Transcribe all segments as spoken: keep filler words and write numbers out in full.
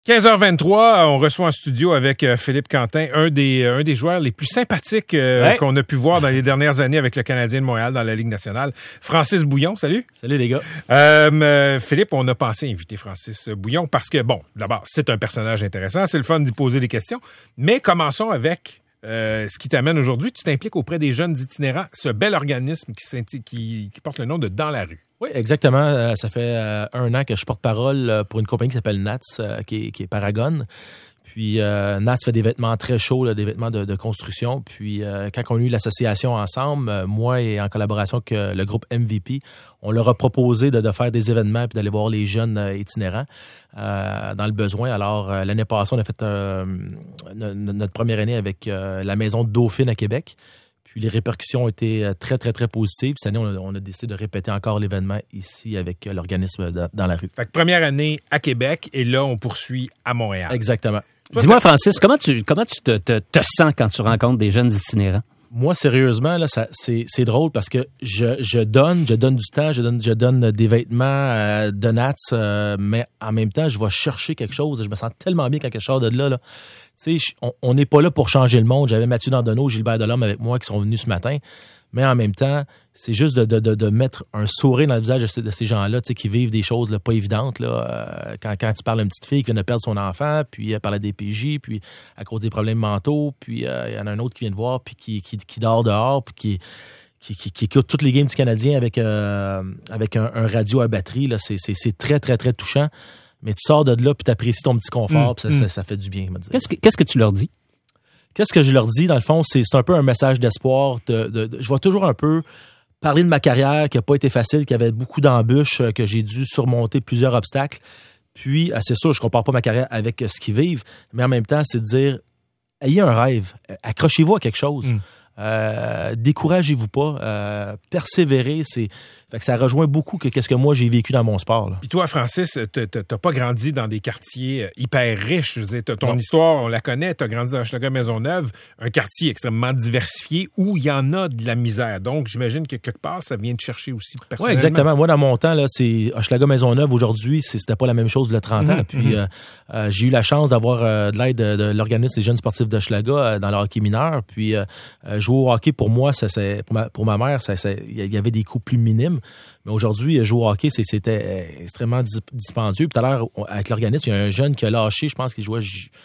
quinze heures vingt-trois, on reçoit en studio avec euh, Philippe Quentin, un des, un des joueurs les plus sympathiques euh, ouais. qu'on a pu voir dans les dernières années avec le Canadien de Montréal dans la Ligue nationale. Francis Bouillon, salut. Salut les gars. Euh, euh, Philippe, on a pensé inviter Francis Bouillon parce que, bon, d'abord, c'est un personnage intéressant, c'est le fun d'y poser des questions, mais commençons avec euh, ce qui t'amène aujourd'hui. Tu t'impliques auprès des jeunes itinérants, ce bel organisme qui, qui, qui porte le nom de Dans la rue. Oui, exactement. Euh, ça fait euh, un an que je porte parole pour une compagnie qui s'appelle Nats, euh, qui, est, qui est Paragon. Puis euh, Nats fait des vêtements très chauds, là, des vêtements de, de construction. Puis euh, quand on a eu l'association ensemble, euh, moi et en collaboration avec euh, le groupe M V P, on leur a proposé de, de faire des événements puis d'aller voir les jeunes euh, itinérants euh, dans le besoin. Alors euh, l'année passée, on a fait euh, notre première année avec euh, la maison de Dauphine à Québec. Puis les répercussions ont été très, très, très positives. Cette année, on a, on a décidé de répéter encore l'événement ici avec l'organisme de, dans la rue. Fait que première année à Québec et là, on poursuit à Montréal. Exactement. Dis-moi, Francis, comment tu, comment tu te, te, te sens quand tu rencontres des jeunes itinérants? Moi, sérieusement, là, ça, c'est, c'est drôle parce que je, je donne, je donne du temps, je donne, je donne des vêtements euh, de Nats, euh, mais en même temps, je vais chercher quelque chose. Je me sens tellement bien quand quelque chose de là, là. Tu sais, on n'est pas là pour changer le monde. J'avais Mathieu Dandonneau, Gilbert Delhomme avec moi qui sont venus ce matin. Mais en même temps, c'est juste de, de, de, de mettre un sourire dans le visage de ces, de ces gens-là, tu sais, qui vivent des choses là, pas évidentes. Là, euh, quand, quand tu parles à une petite fille qui vient de perdre son enfant, puis elle parle à des P J, puis à cause des problèmes mentaux, puis il euh, y en a un autre qui vient de voir, puis qui, qui, qui dort dehors, puis qui... Qui, qui, qui écoute toutes les games du Canadien avec, euh, avec un, un radio à batterie. Là, c'est, c'est, c'est très, très, très touchant. Mais tu sors de là, puis tu apprécies ton petit confort, mmh, puis ça, mmh. ça, ça fait du bien. Qu'est-ce que, qu'est-ce que tu leur dis? Qu'est-ce que je leur dis? Dans le fond, c'est, c'est un peu un message d'espoir. De, de, de, je vais toujours un peu parler de ma carrière qui n'a pas été facile, qui avait beaucoup d'embûches, que j'ai dû surmonter plusieurs obstacles. Puis, c'est sûr, je ne compare pas ma carrière avec ce qu'ils vivent, mais en même temps, c'est de dire, ayez un rêve, accrochez-vous à quelque chose. Mmh. Euh, découragez-vous pas, euh, persévérez, c'est fait que ça rejoint beaucoup que qu'est-ce que moi j'ai vécu dans mon sport. Là. Puis toi, Francis, t'as pas grandi dans des quartiers hyper riches. Je veux dire, ton non. histoire, on la connaît. T'as grandi dans Hochelaga-Maisonneuve, un quartier extrêmement diversifié où il y en a de la misère. Donc, j'imagine que quelque part, ça vient te chercher aussi personnellement. Oui, exactement. Moi, dans mon temps, là, c'est Hochelaga-Maisonneuve. Aujourd'hui, c'est, c'était pas la même chose il y a trente ans. Mm-hmm. Puis euh, euh, j'ai eu la chance d'avoir euh, de l'aide de, de l'organisme des jeunes sportifs d'Hochelaga euh, dans le hockey mineur. Puis euh, jouer au hockey, pour moi, ça, c'est, pour, ma, pour ma mère, ça, ça, y avait des coûts plus minimes. Mais aujourd'hui, jouer au hockey, c'est, c'était extrêmement dispendieux. Puis tout à l'heure, avec l'organisme, il y a un jeune qui a lâché, je pense qu'il jouait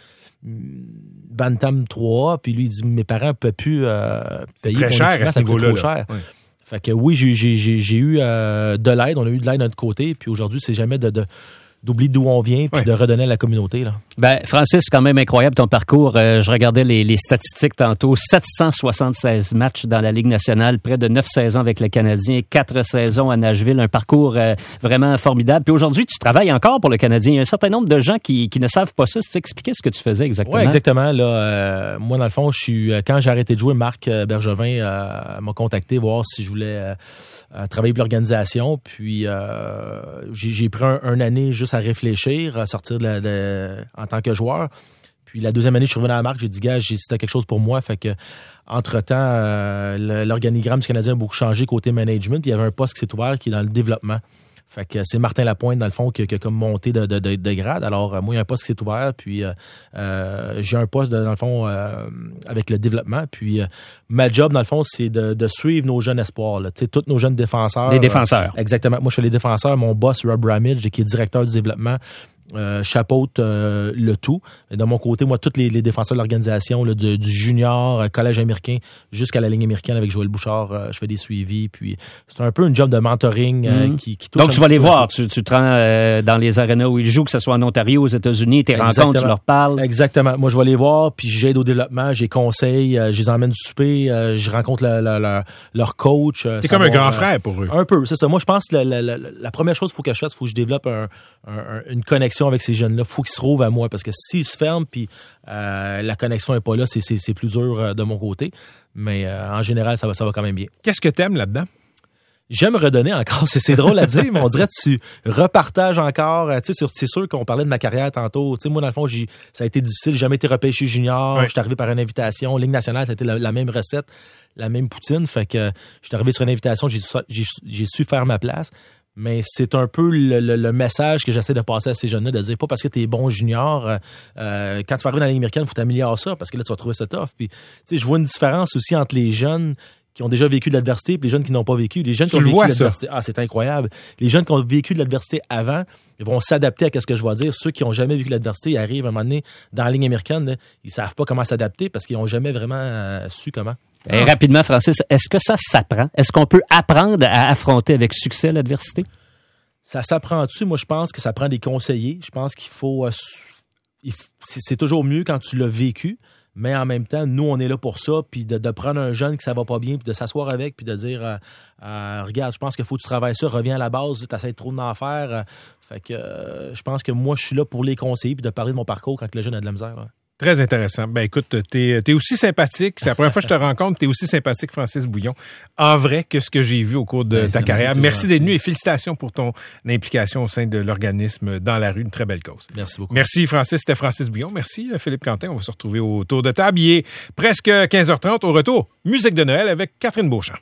Bantam trois, puis lui, il dit, mes parents ne peuvent plus euh, payer très mon cher équipement, à ce ça coûte niveau-là. trop cher. Ouais. Fait que oui, j'ai, j'ai, j'ai, j'ai eu euh, de l'aide, on a eu de l'aide de notre côté, puis aujourd'hui, c'est jamais de... de d'oublier d'où on vient puis ouais. de redonner à la communauté. Là. Ben, Francis, c'est quand même incroyable ton parcours. Euh, je regardais les, les statistiques tantôt. sept cent soixante-seize matchs dans la Ligue nationale, près de neuf saisons avec le Canadien, quatre saisons à Nashville, un parcours euh, vraiment formidable. Puis aujourd'hui, tu travailles encore pour le Canadien. Il y a un certain nombre de gens qui, qui ne savent pas ça. Si tu expliquais ce que tu faisais exactement. Oui, exactement. Là, euh, moi, dans le fond, je suis quand j'ai arrêté de jouer, Marc Bergevin euh, m'a contacté voir si je voulais euh, euh, travailler pour l'organisation. Puis euh, j'ai, j'ai pris un, un année juste à réfléchir, à sortir de la, de, en tant que joueur. Puis la deuxième année, je suis revenu à la marque, j'ai dit, gars, j'ai c'était quelque chose pour moi. Fait que, entre-temps, euh, l'organigramme du Canadien a beaucoup changé côté management. Puis il y avait un poste qui s'est ouvert qui est dans le développement. Fait que c'est Martin Lapointe, dans le fond, qui, qui a comme monté de, de, de, de grade. Alors, moi, il y a un poste qui s'est ouvert, puis euh, euh, j'ai un poste, de, dans le fond, euh, avec le développement. Puis euh, ma job, dans le fond, c'est de, de suivre nos jeunes espoirs. Tu sais, tous nos jeunes défenseurs. Les défenseurs. Euh, exactement. Moi, je suis les défenseurs. Mon boss, Rob Ramage, qui est directeur du développement, Euh, chapeaute euh, le tout. Et de mon côté, moi, tous les, les défenseurs de l'organisation, là, de, du junior, euh, collège américain, jusqu'à la ligne américaine avec Joël Bouchard, euh, je fais des suivis. Puis c'est un peu une job de mentoring euh, mm-hmm. qui, qui touche. Donc, tu vas les voir. Tu, tu te rends euh, dans les arénas où ils jouent, que ce soit en Ontario, aux États-Unis, tes Exactement. rencontres, tu leur parles. Exactement. Moi, je vais les voir, puis j'aide au développement, j'ai conseille, euh, je les emmène du souper, euh, je rencontre la, la, la, leur coach. Euh, c'est comme un grand euh, frère pour eux. Un peu, c'est ça. Moi, je pense que la, la, la, la première chose qu'il faut que je fasse, il faut que je développe un, un, une connexion avec ces jeunes-là. Faut qu'ils se trouvent à moi, parce que s'ils se ferment puis euh, la connexion n'est pas là, c'est, c'est, c'est plus dur euh, de mon côté. Mais euh, en général, ça va, ça va quand même bien. Qu'est-ce que t'aimes là-dedans? J'aime redonner encore. C'est, c'est drôle à dire, mais on dirait que tu repartages encore. Tu sais, c'est sûr qu'on parlait de ma carrière tantôt. Tu sais, moi, dans le fond, j'ai, ça a été difficile. J'ai jamais été repêché junior. Ouais. Je suis arrivé par une invitation. Ligue nationale, ça a été la, la même recette, la même poutine. Fait que je suis arrivé sur une invitation. J'ai, j'ai, j'ai su faire ma place. Mais c'est un peu le, le, le message que j'essaie de passer à ces jeunes-là, de dire pas parce que t'es bon junior, euh, quand tu vas arriver dans la Ligue américaine, il faut t'améliorer ça, parce que là, tu vas trouver ça tough. Puis, tu sais, je vois une différence aussi entre les jeunes qui ont déjà vécu de l'adversité et les jeunes qui n'ont pas vécu. Les jeunes qui tu ont vécu vois, de l'adversité, ah, c'est incroyable. Les jeunes qui ont vécu de l'adversité avant, ils vont s'adapter à ce que je vais dire. Ceux qui n'ont jamais vécu de l'adversité, ils arrivent à un moment donné dans la ligne américaine, là, ils savent pas comment s'adapter parce qu'ils n'ont jamais vraiment euh, su comment. Et rapidement, Francis, est-ce que ça s'apprend? Est-ce qu'on peut apprendre à affronter avec succès l'adversité? Ça s'apprend-tu? Moi, je pense que ça prend des conseillers. Je pense qu'il faut... Euh, il, c'est toujours mieux quand tu l'as vécu, mais en même temps, nous, on est là pour ça, puis de, de prendre un jeune qui ça va pas bien, puis de s'asseoir avec, puis de dire euh, euh, regarde, je pense qu'il faut que tu travailles ça, reviens à la base, tu essaies trop d'en faire. Euh, fait que euh, je pense que moi, je suis là pour les conseiller, puis de parler de mon parcours quand le jeune a de la misère. Là. Très intéressant. Ben écoute, t'es, t'es aussi sympathique. C'est la première fois que je te rencontre. T'es aussi sympathique, Francis Bouillon, en vrai que ce que j'ai vu au cours de ben, ta merci, carrière. Merci d'être venu et félicitations pour ton implication au sein de l'organisme Dans la rue, une très belle cause. Merci beaucoup. Merci Francis, c'était Francis Bouillon. Merci Philippe Quentin. On va se retrouver autour de table. Il est presque quinze heures trente. Au retour, musique de Noël avec Catherine Beauchamp.